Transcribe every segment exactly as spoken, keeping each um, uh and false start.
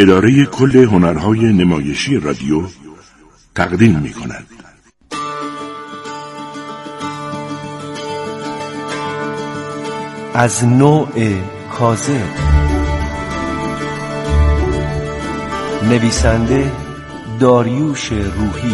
اداره کل هنرهای نمایشی رادیو تقدیم می کند. از نوع کاذب. نویسنده داریوش روحی.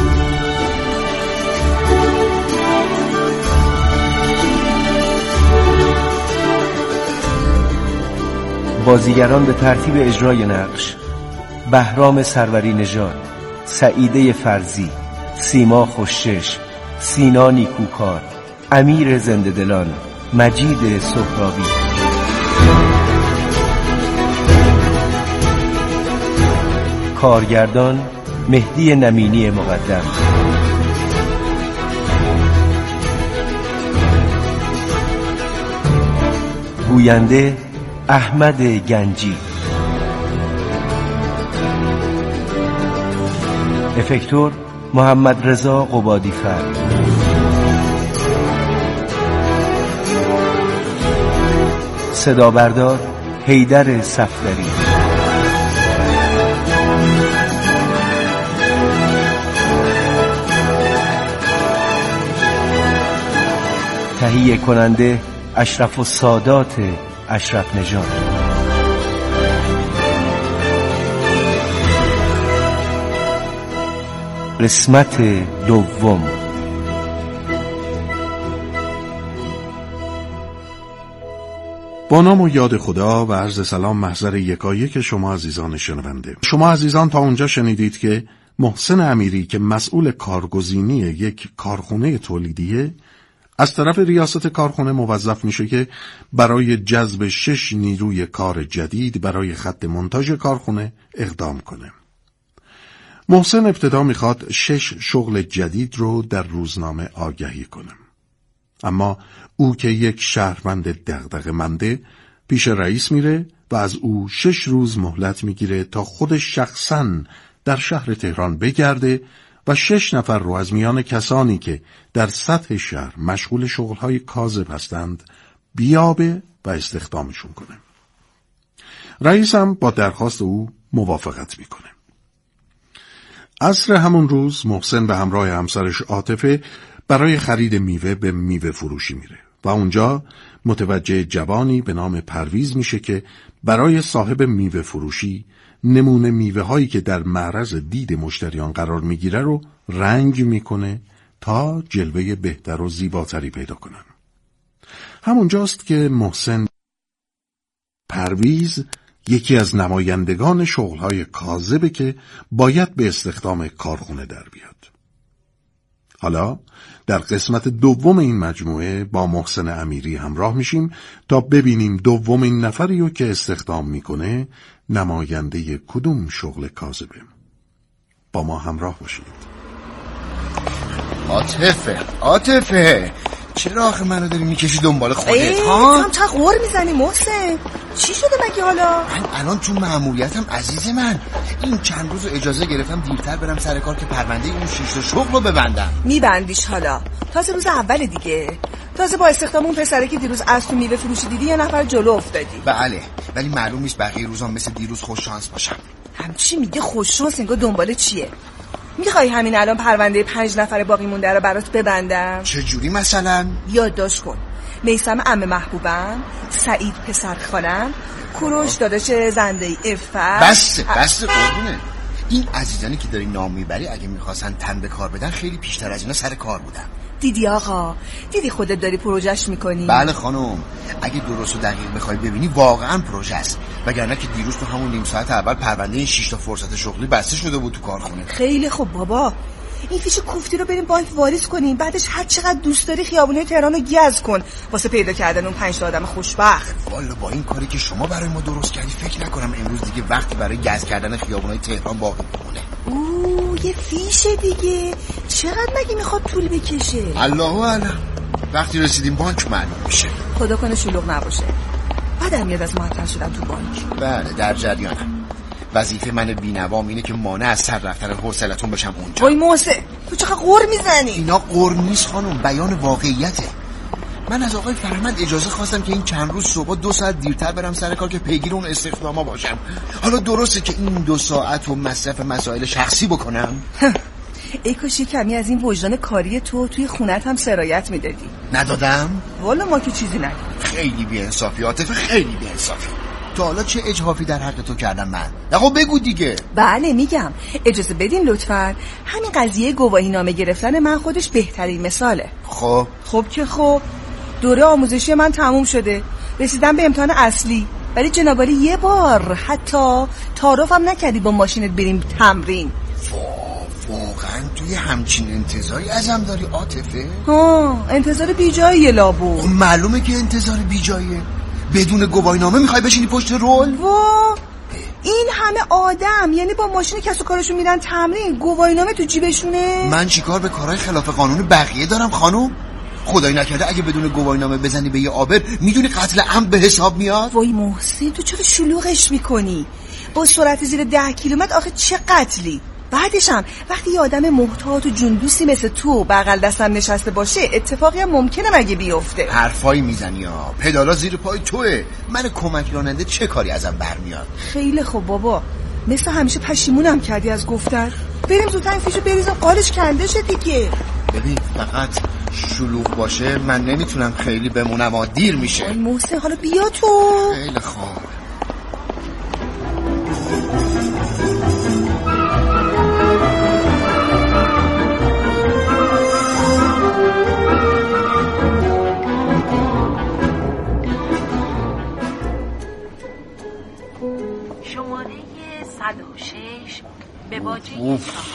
بازیگران به ترتیب اجرای نقش: بهرام سروری نژاد، سعیده فرزی، سیما خوشش، سینا نیکوکار، امیر زنده دلان، مجید سهرابی. کارگردان مهدی نمینی مقدم. گوینده احمد گنجی. افکتور محمد رضا قبادی فر. صدا بردار حیدر صفدری. تهیه کننده اشرف السادات اشرف نژاد. قسمت دوم. با نام و یاد خدا و عرض سلام محضر یکایک شما عزیزان شنونده. شما عزیزان تا اونجا شنیدید که محسن امیری که مسئول کارگزینی یک کارخونه تولیدیه، از طرف ریاست کارخونه موظف میشه که برای جذب شش نیروی کار جدید برای خط مونتاژ کارخونه اقدام کنه. محسن ابتدا میخواد شش شغل جدید رو در روزنامه آگهی کنه. اما او که یک شهروند دغدغه‌منده پیش رئیس میره و از او شش روز مهلت میگیره تا خودش شخصاً در شهر تهران بگرده و شش نفر رو از میان کسانی که در سطح شهر مشغول شغلهای کاذب هستند بیابه و استخدامشون کنه. رئیس هم با درخواست او موافقت میکنه. عصر همون روز محسن به همراه همسرش عاطفه برای خرید میوه به میوه فروشی میره و اونجا متوجه جوانی به نام پرویز میشه که برای صاحب میوه فروشی نمونه میوه هایی که در معرض دید مشتریان قرار میگیره رو رنگ میکنه تا جلوه بهتر و زیباتری پیدا کنن. همونجاست که محسن پرویز یکی از نمایندگان شغلهای کاذبه که باید به استخدام کارخونه در بیاد. حالا در قسمت دوم این مجموعه با محسن امیری همراه میشیم تا ببینیم دومین نفری رو که استخدام میکنه نماینده کدوم شغل کاذبه. با ما همراه باشید. عاطفه عاطفه چرا آخه منو داری میکشی دنبال خودت؟ ای ها هم تا غور میزنی محسن؟ چی شده مگه حالا؟ من الان تو مأموریتم عزیز من. این چند روز اجازه گرفتم دیرتر برم سر کار که پرونده اون شش تا شغل رو ببندم. میبندیش حالا؟ تازه روز اول دیگه. تازه با استخدام اون پسره که دیروز از تو میوه فروشی دیدی یه نفر جلو افتادی. بله ولی معلوم نیست بقیه روزام مثل دیروز خوش شانس باشم. همچی میگه خوش شانس؟ انگار دنبال چیه؟ میخوای همین الان پرونده پنج نفر باقی مونده رو برات ببندم؟ چه جوری مثلا؟ یادداشت کن. میثم عمه محبوبم، سعید پسر خالم، کوروش داداش زنده افت. بس بس قربونه. این عزیزانی که داری نام میبری اگه میخواستن تن به کار بدن خیلی پیشتر از اینا سر کار بودن. دیدی آقا؟ دیدی خودت داری پروژهش میکنی؟ بله خانم، اگه درست و دقیق بخوای ببینی واقعا پروژه است، وگرنه که دیروز تو همون نیم ساعت اول پرونده این شش تا فرصت شغلی بسته شده بود تو کارخونه. خیلی خوب بابا، این فیش کوفتی رو بریم بانک واریز کنیم، بعدش هر چقدر دوست داری خیابونه تهران رو گز کن واسه پیدا کردن اون پنج تا آدم خوشبخت. والا با این کاری که شما برای ما درست کردی فکر نکنم امروز دیگه وقتی برای گز کردن خیابونای تهران باقی بمونه. اوه یه فیشه دیگه. چقدر مگه میخواد طول بکشه؟ الله اعلم، وقتی رسیدیم بانک معلوم میشه. خدا کنه شلوغ نباشه. بعدم میاد از معطل شدن تو بانک. بله در جریانم. وظیفه من بی‌نوام اینه که مانع از سر رفتن حوصلتون بشم اونجا. وای محسن تو چقدر قر میزنی؟ اینا قر نیست خانم، بیان واقعیته. من از آقای فرهمند اجازه خواستم که این چند روز صبح دو ساعت دیرتر برم سر کار که پیگیر اون استخداما باشم. حالا درسته که این دو ساعت رو مصرف مسائل شخصی بکنم؟ ای کاش کمی از این وجدان کاری تو توی خونت هم سرایت میدادی. ندادم؟ والا ما که چیزی ندیم. خیلی بی‌انصافی عاطفه، خیلی بی‌انصافی. تا حالا چه اجحافی در حق تو کردم من؟ آقا بگو دیگه. بله میگم، اجازه بدین لطفاً. همین قضیه گواهی نامه گرفتن من خودش بهترین مثاله. خب خب که خب دوره آموزشی من تموم شده، رسیدم به امتحان اصلی، ولی جنابالی یه بار حتی تعارفم نکردی با ماشینت بریم تمرین. واقعا توی همچین انتظاری ازم داری عاطفه؟ ها انتظار بیجاییه لابو. معلومه که انتظار بیجاییه. بدون گواهینامه میخوای بشینی پشت رول؟ وا این همه آدم یعنی با ماشین کسب و کارشون میرن تمرین، گواهینامه تو جیبشونه؟ من چیکار به کارهای خلاف قانون بقیه دارم خانم؟ خدایی نکرده اگه بدون گواهینامه بزنی به یه آبر میدونی قتل عمد به حساب میاد؟ وای محسن تو چرا شلوغش میکنی؟ با سرعت زیر ده کیلومتر آخه چه قتلی؟ بعدشم وقتی یه آدم محتاط و جندوسی مثل تو بغل دستم نشسته باشه اتفاقی هم ممکنه مگه بیفته؟ حرفایی میزنی ها، پدالا زیر پای توه. من کمک راننده چه کاری ازم برمیاد؟ خیلی خوب بابا، مثل همیشه پشیمونم کردی از گفتن. بریم زودتر این فیشو بریزم قالش کنده شه دیگه. ببین فقط شلوغ باشه من نمیتونم خیلی بمونم و دیر میشه. ای محسن حالا بیا تو. خیلی خوب. صد و شش به باجه چهار.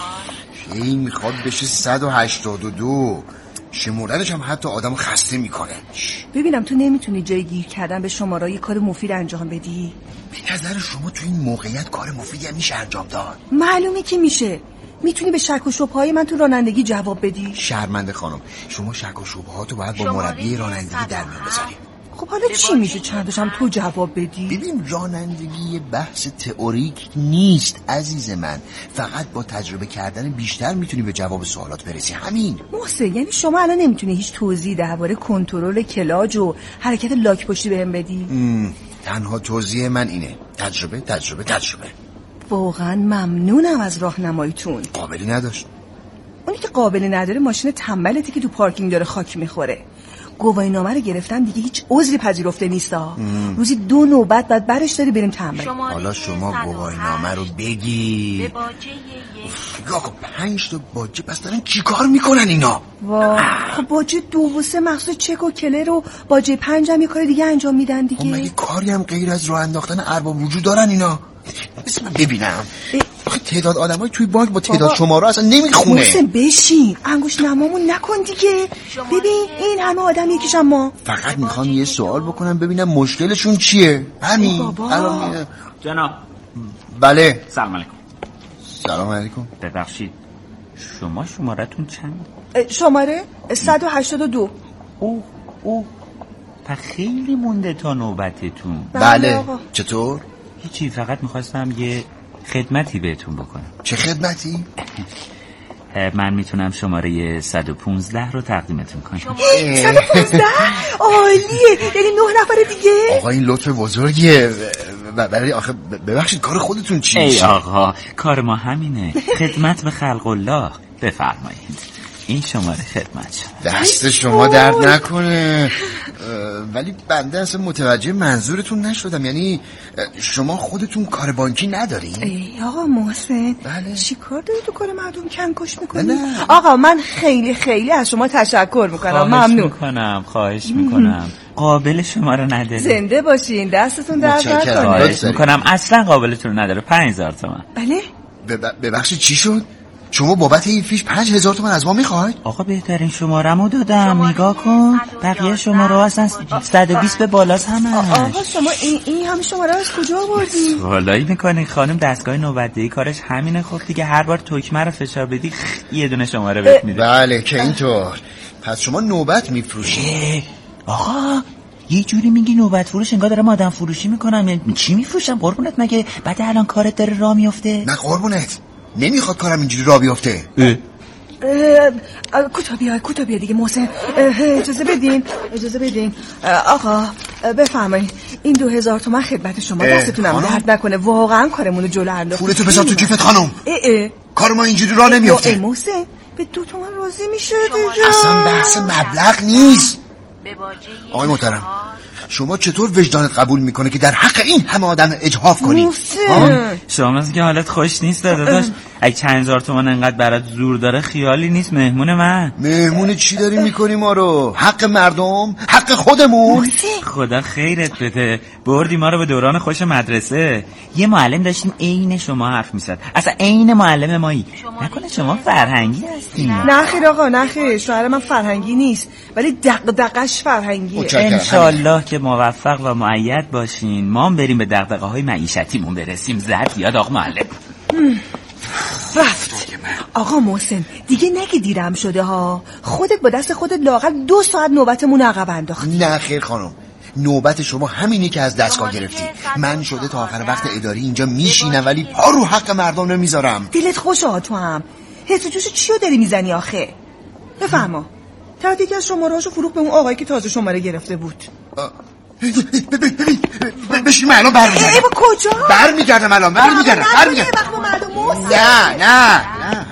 این میخواد بشه صد و هشتاد و دو. شمردنش هم حتی آدم خسته میکنه. ببینم تو نمیتونی جای گیر کردن به شماره یه کار مفید انجام بدی؟ به نظر شما تو این موقعیت کار مفیدی هم میشه انجام داد؟ معلومه که میشه. میتونی به شک و شبههای من تو رانندگی جواب بدی؟ شرمنده خانم، شما شک و شبهاتو باید با مربی رانندگی در میون بذاری. خب حالا چی میشه چندش هم تو جواب بدی؟ ببین رانندگی بحث تئوریک نیست عزیز من، فقط با تجربه کردن بیشتر میتونی به جواب سوالات برسی. همین. محسن یعنی شما الان نمیتونی هیچ توضیح درباره کنترل کلاج و حرکت لاک پشتی بهم بدی؟ تنها توضیح من اینه، تجربه تجربه تجربه. واقعا ممنونم از راهنماییتون. قابلی نداشت. اونی که قابلی نداره ماشین تنبلتی که تو پارکینگ داره خاک میخوره. گواهینامه رو گرفتن دیگه هیچ عذری پذیرفته نیستا. روزی دو نوبت بعد برش داری بریم تمرین. حالا شما گواهینامه رو بگی. به باجه یک. آقا پنج تا باجه پس دارن چی کار میکنن اینا؟ وا خب باجه دو و سه مخصوص چک و کله رو، باجه پنج هم یه کار دیگه انجام میدن دیگه. خب مگه کاری هم غیر از راه انداختن ارباب وجود دارن اینا؟ بس من ببینم. آخه تعداد آدمای توی بانک با تعداد شماره اصلا نمیخونه. محسن بشین انگوش نمامون نکن دیگه. ببین این همه آدم یکیشم ما. فقط میخوام یه سوال بکنم ببینم مشکلشون چیه. همین. الان جناب. بله. سلام علیکم. سلام علیکم. ببخشید شما شمارتون چند؟ شماره صد و هشتاد و دو. اوه اوه تا خیلی مونده تا نوبتتون. بله. چطور؟ هیچی، فقط میخواستم یه خدمتی بهتون بکنم. چه خدمتی؟ من میتونم شماره صد و پونزده رو تقدیمتون کنم. صد و پونزده؟ عالیه، یعنی نه نفر دیگه؟ آقا این لطف بزرگیه. ولی آخه ببخشید کار خودتون چی میشه؟ ای آقا کار ما همینه، خدمت به خلق الله. بفرمایید این شماره خدمت شما. دست شما درد نکنه. ولی بنده اصلا متوجه منظورتون نشدم. یعنی شما خودتون کار بانکی ندارین؟ ای آقا محسن بله. چی کار داری تو کار مردم کنکش میکنی؟ نه. آقا من خیلی خیلی از شما تشکر میکنم. خواهش ممنون میکنم خواهش میکنم قابل شما رو نداره. زنده باشین، دستتون درد نکنه. خواهش میکنم اصلا قابلتون نداره. پنج هزار تومن. بله ببخشید چی شد؟ شما بابت این فیش پنج هزار تومن از ما میخواید؟ آقا بهترین شمارمو دادم، نگاه کن. بقیه شماره اصلا صد و بیست به بالاست همش. آقا شما این, این همه شماره از کجا آوردی؟ والایی میکنی خانم، دستگاه نوبتدهی کارش همینه. خب دیگه هر بار تکمه رو فشار بدی یه دونه شماره بهت میده. بله که اینطور. پس شما نوبت میفروشی؟ آقا یه جوری میگی نوبت فروش انگار دارم آدم فروشی میکنم. چی میفروشم قربونت؟ مگه بعد الان کارت داره راه میفته؟ نه قربونت، نمیخواد کارم اینجوری راه بیفته. کوتا بیا کوتا بیا دیگه محسن. اجازه بدین اجازه بدین آقا بفرمایید این دو هزار تومن خدمت شما. دستتونم درد نکنه واقعا کارمونو جلو انداخت. پولتو بذار تو کیفت خانم. اه اه. کار ما اینجوری راه نمیافته. ای محسن به دو تومن راضی میشه دیگه. اصلا بحث مبلغ نیست. آقای محترم شما چطور وجدانت قبول میکنه که در حق این همه آدم اجحاف کنی؟ شما مثل که حالت خوش نیست داداش. اگه چند هزار تومان انقدر برات زور داره خیالی نیست مهمون من. مهمون چی داری میکنی ما رو؟ حق مردم؟ حق خودمون؟ خدا خیرت بده. بردی ما رو به دوران خوش مدرسه. یه معلم داشتیم عین شما حرف میزد. اصلا عین معلم مایی. نکنه شما فرهنگی هستین؟ نه خیر آقا نه خیر. شوهر من فرهنگی نیست ولی دغدغش فرهنگیه. انشالله که موفق و مؤید باشین. ما هم بریم به دغدغه های معیشتیمون برسیم. زد یاد آقا معلم. رفت. آقا محسن دیگه نگی دیرم شده ها. خودت با دست خودت لااقل دو ساعت نوبتمون عقب انداختی. نه خیر خانم نوبت شما همینی که از دستگاه گرفتی. من شده تا آخر وقت اداری اینجا میشینم ولی پا رو حق مردم نمیذارم. دلت خوشه تو هم. حس و جوش چیو داری میزنی آخه؟ بفرما. تهدید از شمارهاشو فروخ به اون آقایی که تازه شماره گرفته بود. بشین من الان برمیگردم. ای با کجا؟ برمیگردم الان برمیگردم برمیگردم. نه نه نه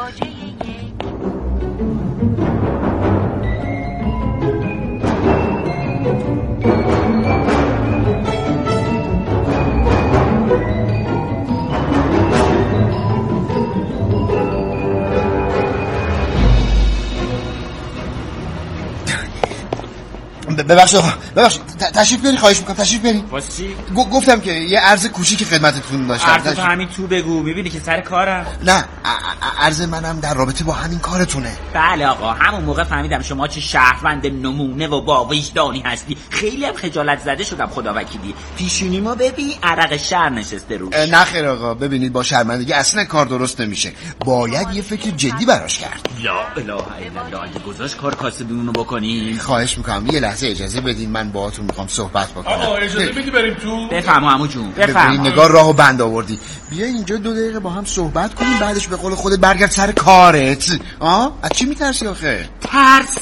ببخشید آقا ببخشید تشریف برید خواهش میکنم تشریف برید. واسه چی؟ گفتم که یه عرض کوچیکی خدمتتون داشتم. عرض تو همین تو بگو میبینی که سر کارم. نه عرض منم در رابطه با همین کارتونه. بله آقا همون موقع فهمیدم شما چه شهروند نمونه و با وجدانی هستی. خیلی هم خجالت زده شدم خدا وکیلی. پیشونی ما ببین عرق شهر نشسته روش. نه خیر آقا ببینید با شرمندگی اصلا کار درست نمیشه. باید یه فکر جدی براش کرد. لا اله الا الله. اگه گذاشت کار کاسبیمونو بکنیم. خواهش میکنم یه لحظه اجازه بدین من باهاتون میخوام صحبت بکنم. آقا اجازه بدی بریم تو. بفرما عمو جون بفرما. نگاه راهو بند آوردی. بیا اینجا دو دقیقه با هم صحبت کنیم بعدش به قول خودت برگرد سر کارت. آ از چی میترسی آخه؟ ترس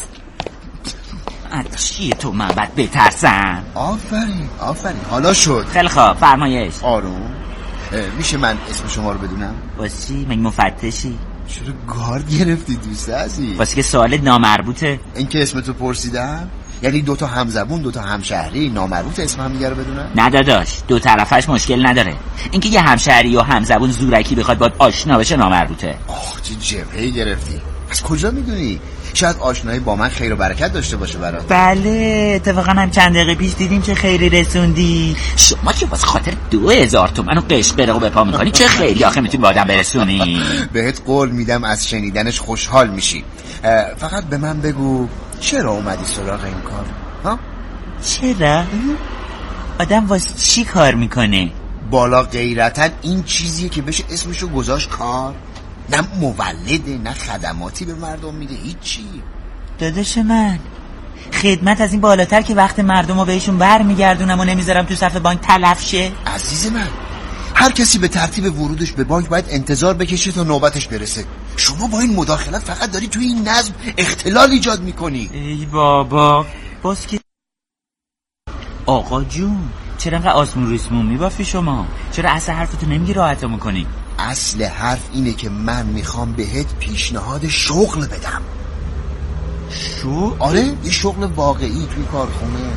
از چیه تو من باید بترسم؟ آفرین آفرین حالا شد. خیلی خوب فرمایش. آروم. میشه من اسم شما رو بدونم؟ واسه چی؟ مگه مفتشی؟ چرا گارد گرفتی دوست عزیز؟ واسه که سوال نامربوطه. این که اسمتو پرسیدم یعنی دوتا همزبون دوتا همشهری نامربوط اسم هم دیگه رو بدونن؟ نه داداش دو طرفش مشکل نداره. اینکه یه همشهری و همزبون زورکی بخواد باید آشنا بشه نامربوطه. آخ چه جبهه‌ای گرفتی. از کجا میدونی؟ شاید آشنایی با من خیر و برکت داشته باشه برات. بله اتفاقا هم چند دقیقه پیش دیدیم چه خیری رسوندی. شما که واسه خاطر دو هزار تومن و قشقرق و بپا میکنی چه خیری آخه میتونی به آدم برسونی. بهت قول میدم از شنیدنش خوشحال میشی. فقط به من بگو چرا اومدی سراغ این کار؟ ها؟ چرا؟ آدم واسه چی کار میکنه؟ بالا غیرتا این چیزیه که بشه اسمشو گذاشت کار. نه مولده نه خدماتی به مردم میده هیچی. داداش من خدمت از این بالاتر که وقت مردم رو بهشون بر میگردونم و نمیذارم تو صف بانک تلف شه. عزیز من هر کسی به ترتیب ورودش به بانک باید انتظار بکشه تا نوبتش برسه. شما با این مداخلت فقط داری توی این نظم اختلال ایجاد میکنی. ای بابا باز که آقا جون چرا انقدر آسمون ریسمون میبافی شما؟ چرا اصل حرفتو نمیگی راحت میکنی؟ اصل حرف اینه که من میخوام بهت پیشنهاد شغل بدم. شو؟ آره یه شغل واقعی توی کارخونه.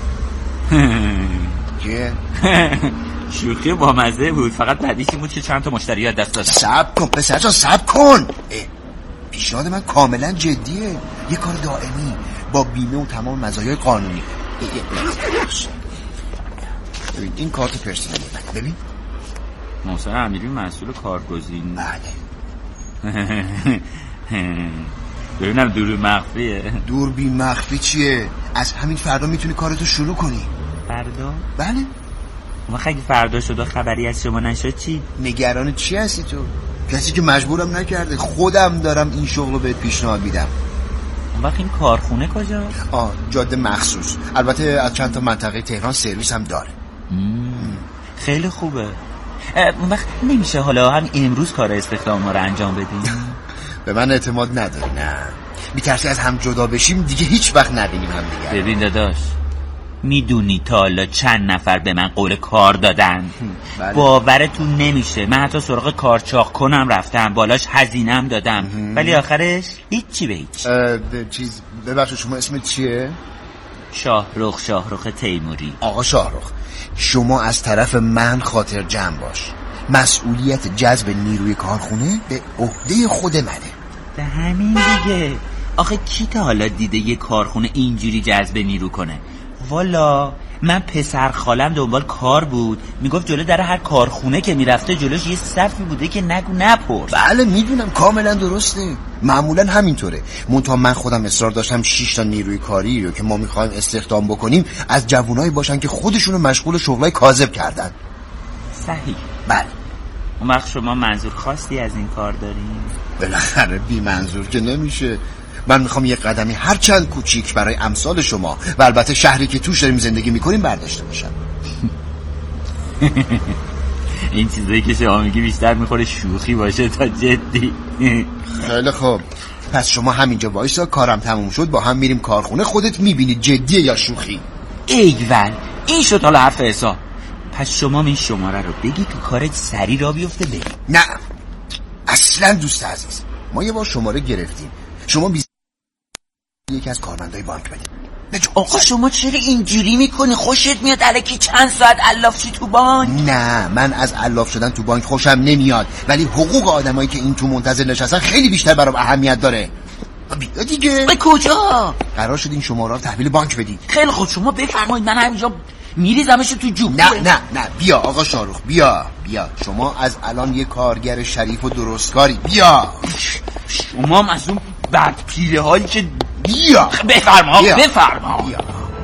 چه؟ شوخی با مزه بود فقط بعدیش این بود که چند تا مشتری دست دادم. صبر کن پسر جان صبر کن. پیشنهاد من کاملا جدیه. یه کار دائمی با بیمه و تمام مزایای قانونی. ببین این کارت پرسنلی من ببین محسن امیری مسئول کارگزین. بله. ببینم دور مخفیه. دور بی مخفی چیه؟ از همین فردا میتونی کارتو شروع کنی. فردا؟ بله. ما خیلی فردا شد و خبری از شما نشد چی؟ نگران چی هستی تو؟ کسی که مجبورم نکرده خودم دارم این شغل رو بهت پیشنهاد میدم. اون وقت این کارخونه کجا؟ آه جاده مخصوص. البته از چند تا منطقه تهران سرویس هم داره. خیلی خوبه. اون وقت نمیشه حالا هم امروز کار استخدام ما رو انجام بدیم؟ به من اعتماد نداری؟ نه میترسی از هم جدا بشیم دیگه هیچ وقت نبینیم هم دیگه. ببین داداش، میدونی تا حالا چند نفر به من قول کار دادن؟ بله. باورتون نمیشه، من حتی سراغ کارچاق کنم رفتم، بالاش هزینه‌ام دادم، ولی آخرش هیچی به هیچ. چیز ببخشید شما اسمت چیه؟ شاهرخ شاهرخ تیموری. آقا شاهرخ، شما از طرف من خاطر جمع باش. مسئولیت جذب نیروی کارخونه به عهده خود منه. به همین دیگه. آخه کی تا حالا دیده یه کارخونه اینجوری جذب نیرو کنه؟ والا من پسر خالم دنبال کار بود، میگفت جلو در هر کارخونه که میرفته جلوش یه صفی بوده که نگو نپرس. بله میدونم، کاملا درسته، معمولا همینطوره. منتها من خودم اصرار داشتم شش تا نیروی کاری رو که ما میخوایم استخدام بکنیم از جوانایی باشن که خودشونو مشغول شغلای کاذب کردن. صحیح. بله. اون وقت شما منظور خاصی از این کار دارین؟ بالاخره بی منظور که نمیشه. من میخوام یه قدمی هر چند کوچیک برای امثال شما و البته شهری که توش داریم زندگی میکنیم برداشته باشم. این چیزایی که شما میگی بیشتر میخوره شوخی باشه تا جدی. خیلی خوب، پس شما همینجا وایسا، کارم تموم شد با هم میریم کارخونه، خودت میبینی جدیه یا شوخی. ایول، این شد حالا حرف حساب. پس شما این شماره رو بگی که کارت سری را بیفته بری. نه اصلا دوست عزیز، ما یه بار شماره گرفتیم، شما بیز... یکی از کارمندای بانک بدید. آقا شما چرا اینجوری میکنی؟ خوشت میاد الکی چند ساعت الاف شی تو بانک؟ نه من از الاف شدن تو بانک خوشم نمیاد، ولی حقوق آدمایی که این تو منتظر نشستن خیلی بیشتر برام اهمیت داره. بیا دیگه. به کجا؟ قرار شد این شماره رو تحویل بانک بدید. خیلی خوب، شما بفرمایید، من همینجا میریزمش تو جوب. نه نه نه بیا آقا شاهرخ، بیا بیا، شما از الان یه کارگر شریف و درستکاری. بیا شما هم از اون بد پیله هایی که بیا بفرما بفرما بیا.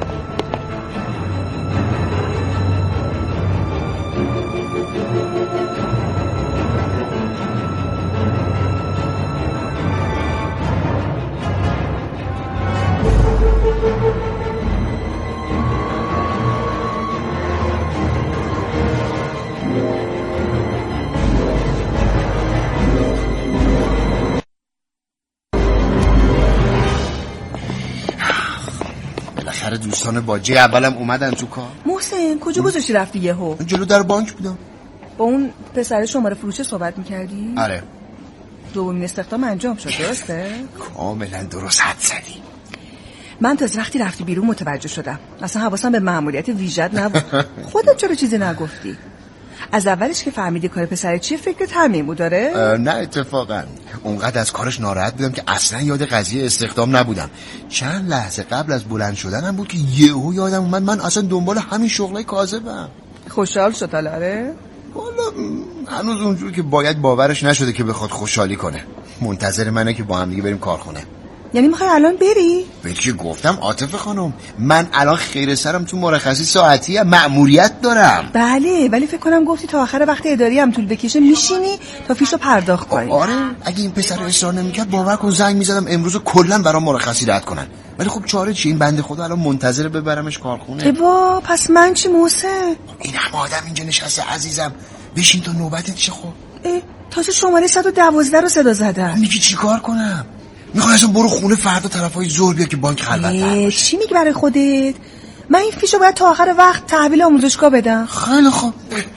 دوستان باجه اولم اومدن تو کار. محسن کجا گذاشتی رفتی یهو؟ جلو در بانک بودم. با اون پسر شماره فروش صحبت میکردی؟ آره. دومین استخدام انجام شد درسته؟ کاملا درست حد زدی. من تا از وقتی رفتی بیرون متوجه شدم، اصلا حواسم به مأموریت ویژت نبود. خودت چرا چیزی نگفتی؟ از اولش که فهمیدی کار پسر چیه فکرت همین بود داره؟ نه اتفاقا اونقدر از کارش ناراحت بودم که اصلا یاد قضیه استخدام نبودم. چند لحظه قبل از بلند شدنم بود که یهو یادم اومد من اصلا دنبال همین شغلای کاذبم. خوشحال شد الاره؟ والا هنوز اونجوری که باید باورش نشده که بخواد خوشحالی کنه. منتظر منه که با هم دیگه بریم کارخونه. یعنی میخوای الان بری؟ بهش گفتم عاطفه خانم، من الان خیر سرم تو مرخصی ساعتی مأموریت دارم. بله ولی فکر کنم گفتی تا آخر وقت اداری هم طول بکشه میشینی تا فیشو پرداخت کنی. آره اگه این پسر اصرار نمیکرد باور کن زنگ میزدم امروز کلا برام مرخصی رد کنن. ولی خب چاره چی، این بنده خدا الان منتظر ببرمش کارخونه. وا پس من چی محسن؟ این همه آدم اینجا نشسته عزیزم، بشین تا نوبتت شه. خب تازه شماره صد و دوازده رو صدا زدم. میگی چی کار کنم؟ میخوای اصلا برو خونه فردا طرفای ظهر بیا که بانک خلوت باشه. چی میگی برای خودت؟ من این فیشو باید تا آخر وقت تحویل آموزشگاه بدم. خیلی خوب،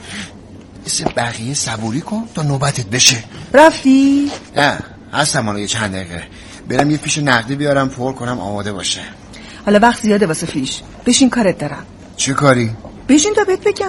مثل بقیه صبوری کن تا نوبتت بشه. رفتی؟ نه هستم حالا یه چند دقیقه برم یه فیش نقدی بیارم پر کنم آماده باشه. حالا وقت زیاده واسه فیش، بشین کارت دارم. چه کاری؟ بشین تا بهت بگم.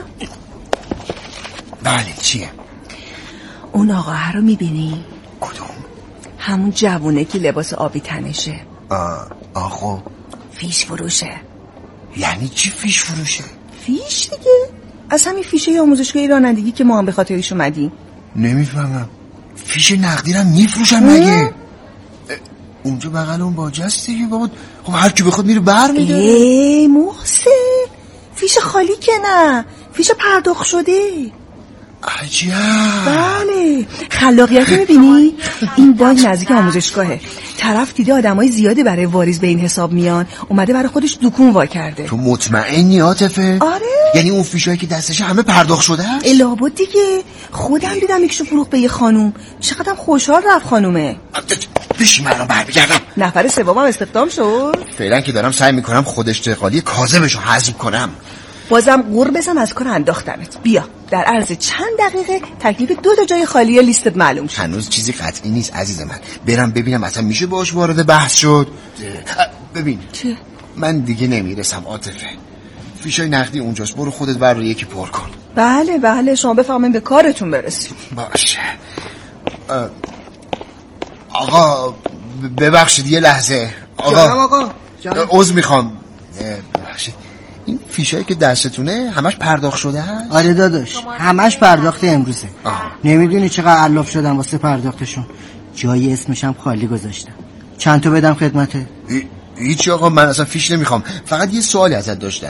بله چیه؟ اون آقا رو میبینی؟ کدوم؟ همون جوونه که لباس آبی تنشه. آه آخو فیش فروشه. یعنی چی فیش فروشه؟ فیش دیگه، از همین فیشه آموزشگاه رانندگی که ما هم به خاطرش اومدیم. نمیفهمم، فیش نقدی رو میفروشن مگه؟ اونجا بغل اون باجه است دیگه بابا. خب هر کی بخواد میره بر میداره. ای محسن، فیش خالی که نه، فیش پرداخت شده. عجب. بله خلاقیت میبینی؟ این بانک نزدیک آموزشگاهه، طرف دیده آدمای زیاده برای واریز به این حساب میان، اومده برای خودش دکون وا کرده. تو مطمئنی عاطفه؟ آره. یعنی اون فیشایی که دستشه همه پرداخت شده است؟ الابد دیگه، خودم دیدم یکشو فروخت به یه خانوم، چقدرم خوشحال رفت خانومه. بشی من الان برمیگردم. نفر سومم استخدام شد. فعلا که دارم سعی میکنم خود اشتغالی کاظمشو حذف کنم. بازم قور بزن از کار انداختمت. بیا در عرض چند دقیقه تکلیف دو تا جای خالی لیستت معلوم شد. هنوز چیزی قطعی نیست عزیز من. برم ببینم اصلا میشه باش وارد بحث شد. ببین چه؟ من دیگه نمیرسم عاطفه. فیشای نقدی اونجاست، برو خودت بر رو یکی پر کن. بله بله شما بفهمین به کارتون برسید. باشه. آقا ببخشید یه لحظه. آقا جانم آقا عذر میخوام. ببخشید این فیشایی که دستتونه همش پرداخت شده هست؟ آره داداش همش پرداخت امروزه. نمیدونی چقدر علاف شدم واسه پرداختشون. جای اسمشم خالی گذاشتم. چند تا بدم خدمته؟ هیچی آقا من اصلا فیش نمیخوام، فقط یه سوالی ازت داشتم.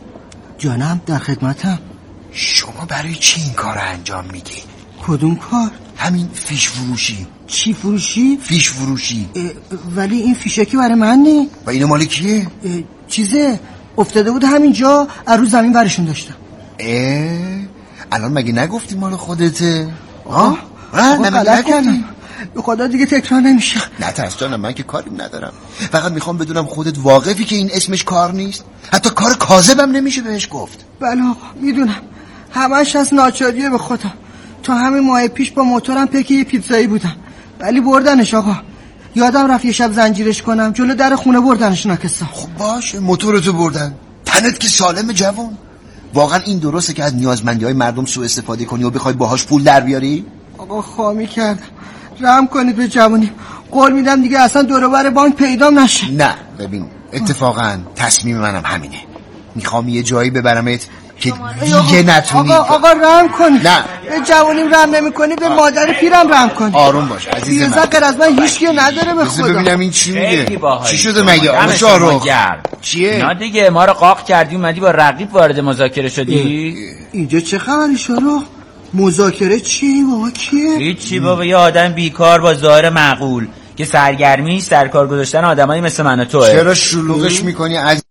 جانم در خدمتم. شما برای چی این کار رو انجام میدی؟ کدوم کار؟ همین فیش فروشی. چی فروشی؟ فیش فروشی. ولی این فیشکی برای من نی. و اینو مال کیه؟ چیزه افتاده بود همینجا از رو زمین برشون داشتم. اه الان مگه نگفتی مال خودته؟ آه آه نه نگفتی؟ به خدا دیگه تکرار نمیشه. نه ترس جانم من که کاری ندارم، فقط میخوام بدونم خودت واقفی که این اسمش کار نیست؟ حتی کار کاذبم نمیشه بهش گفت. بله آقا میدونم همش از ناچاریه به خودم. تا همین ماه پیش با موتورم پک یه پیتزایی بودم ولی بردنش آقا. یادم رفت یه شب زنجیرش کنم جلو در خونه بردنش ناکسا. خب باشه موتورتو بردن، تنت که سالم جوان. واقعا این درسته که از نیازمندی های مردم سوء استفاده کنی و بخوای باهاش پول در بیاری؟ آقا خوامی کردم رحم کنید به جوانی. قول میدم دیگه اصلا دور و بر بانک پیدام نشه. نه ببین اتفاقا تصمیم منم همینه. میخوام یه جایی ببرمت که دیگه نتونی. آقا آقا رحم کنید. نه به جوانیم رحم نمیکنی به مادر پیرم رحم کنید. آروم باش عزیز من. بیزا از من هیچ کی نداره به خدا. ببینم این چی میگه. چی شده مگه آقا شاروخ؟ چیه؟ نه دیگه ما رو قاق کردی اومدی با رقیب وارد مذاکره شدی. اینجا چه خبری شاروخ؟ مذاکره چی بابا کیه؟ هیچی بابا یه آدم بیکار با ظاهر معقول که سرگرمیش در کار گذاشتن آدمایی مثل من و توئه. چرا شلوغش میکنی عزیز؟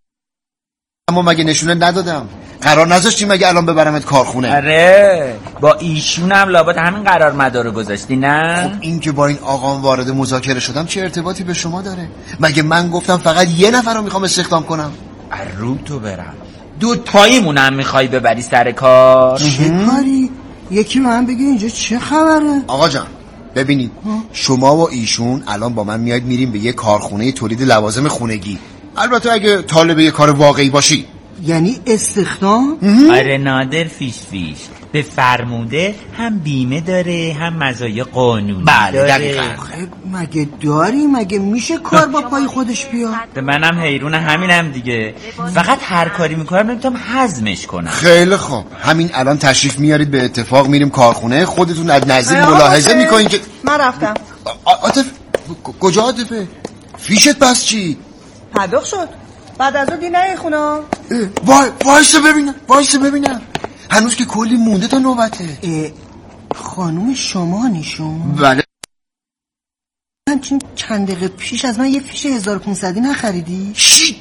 اما مگه نشونه ندادم؟ قرار نذاشتی مگه الان ببرمت کارخونه؟ آره با ایشون هم لابد همین قرار مدارو گذاشتی نه؟ خب این که با این آقام وارد مذاکره شدم چه ارتباطی به شما داره؟ مگه من گفتم فقط یه نفر رو میخوام استخدام کنم؟ رو تو برم دو تاییمونم میخوای ببری سر کار؟ چه کاری؟ یکی به من بگه اینجا چه خبره؟ آقا جان ببینید شما و ایشون الان با من میاید میریم به یه کارخونه تولید لوازم خونگی. البته اگه طالب یه کار واقعی باشی. یعنی استخدام؟ آره نادر فیش فیش به فرموده هم بیمه داره هم مزایای قانونی بله داره. دقیقاً. مگه داری؟ مگه میشه کار با پای خودش بیاد؟ منم حیرون همینم دیگه. فقط هر کاری میکنم نمیتونم هزمش کنم. خیلی خوب همین الان تشریف میارید به اتفاق میریم کارخونه خودتون از نزدیک ملاحظه میکنین که من رفتم. عاطف کجا عاطفه؟ فیشت پس چی؟ پرداخت شد. بعد از اون دی نه خونه. وای وایسه ببینم وایسه ببینم هنوز که کلی مونده تا نوبته. خانوم شما نیشون؟ بله. همچین چند دقیقه پیش از من یه فیش هزار و پونصدی نخریدی؟ چی؟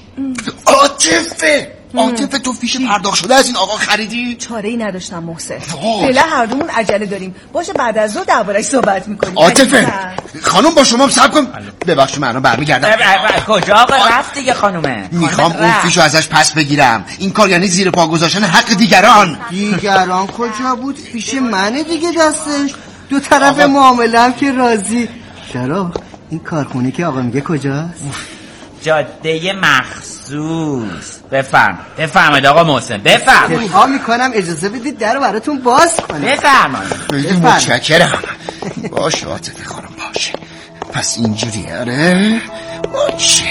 عاطفه عاطفه تو فیش پرداخت شده از این آقا خریدی؟ چاره ای نداشتم محسن. فعلا هر دومون عجله داریم. باشه بعد از ظهر درباره‌اش صحبت می‌کنیم. عاطفه خانم با شما صبر کن. ببخشید من الان برمیگردم. کجا آقا رفت دیگه خانومه؟ میخوام اون فیشو ازش پس بگیرم. این کار یعنی زیر پا گذاشتن حق دیگران. دیگران کجا بود؟ فیش منه دیگه دستش. دو طرف معامله هم که راضی. چرا؟ این کارخونه که آقا میگه کجاست؟ جاده مخصوص. بفرم بفرمایید آقا محسن بفرمایید. ها میکنم اجازه بدید در رو براتون باز کنم. بفرمایید. خیلی متشکرم. باشه عاطفه خانم باشه. پس اینجوریه آره باشه.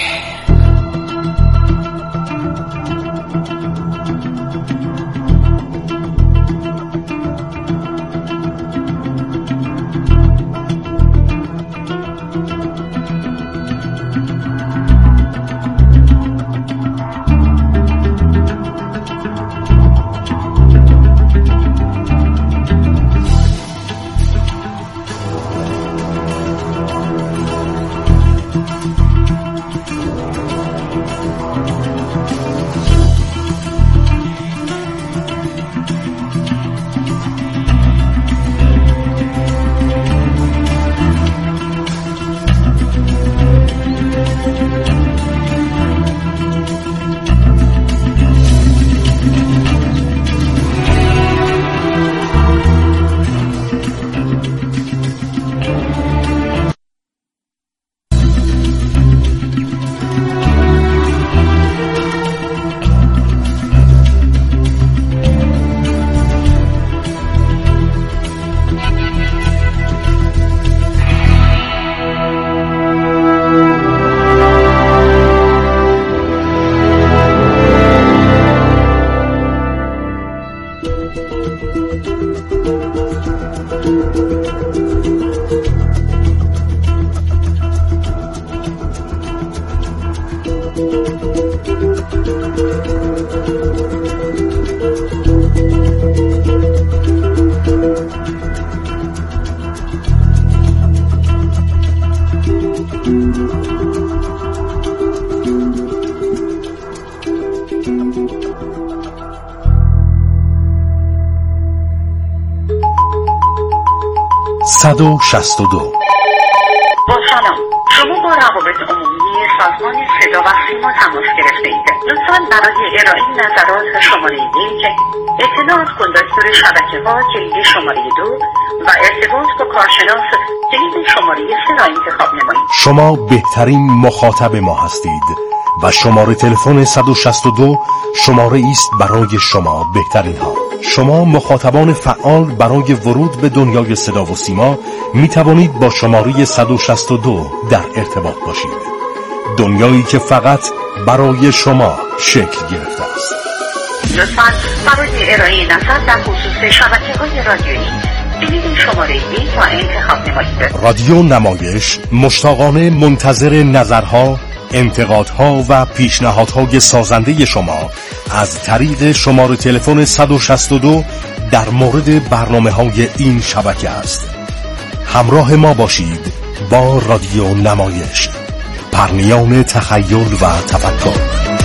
صد و شصت و دو. با سلام، شما با روابط عمومی سازمان صدا و سیما تماس گرفته اید. لطفاً برای ارائه نظرات شماره یک، اطلاعات کندکتور شبکه ها کلید شماره دو و ارتباط با کارشناس کلید شماره سه را انتخاب نمایید. شما بهترین مخاطب ما هستید و شماره تلفن صد و شصت و دو شماره است برای شما بهترین ها. شما مخاطبان فعال برای ورود به دنیای صدا و سیما می توانید با شماره صد و شصت و دو در ارتباط باشید. دنیایی که فقط برای شما شکل گرفته است. لطفاً برای ارائه نظر در خصوص شبکه‌های رادیویی کلید شماره یک را انتخاب نمایید. رادیو نمایش مشتاقانه منتظر نظرها، انتقادها و پیشنهادهای سازنده شما از طریق شماره تلفن صد و شصت و دو در مورد برنامه‌های این شبکه است. همراه ما باشید با رادیو نمایش، پرنیان تخیل و تفکر.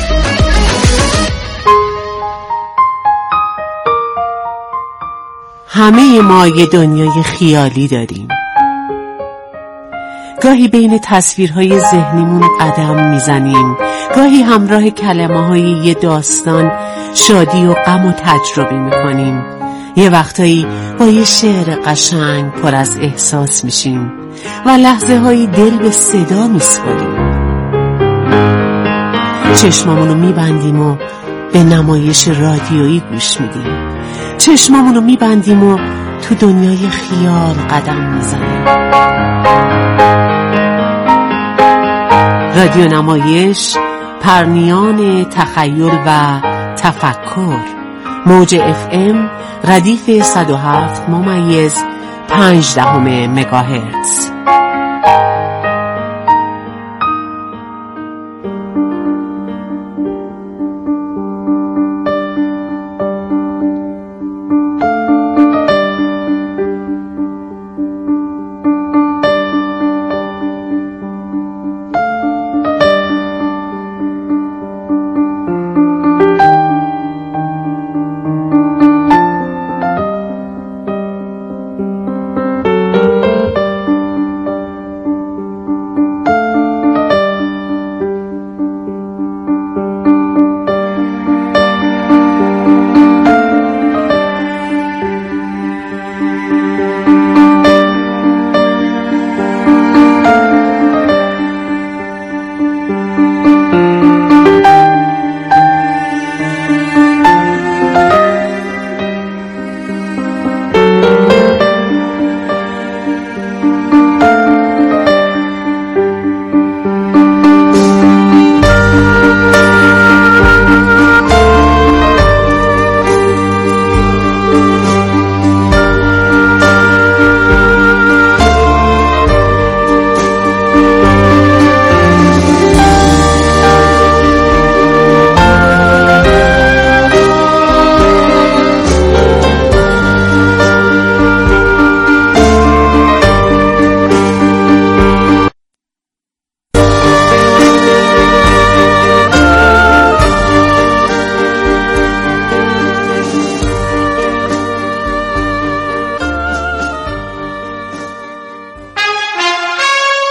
همه ما یه دنیای خیالی داریم. گاهی بین تصویرهای ذهنیمون قدم میزنیم، گاهی همراه کلمه های یه داستان شادی و غم و تجربه میکنیم. یه وقتایی با یه شعر قشنگ پر از احساس میشیم و لحظه هایی دل به صدا میسپاریم. چشمامونو میبندیم و به نمایش رادیویی گوش میدیم. چشمامونو میبندیم و تو دنیای خیال قدم میزنیم. رادیو نمایش، پرنیان تخیل و تفکر، موج اف ام ردیف صد و هفت ممیز پنج دهم مگاهرتز.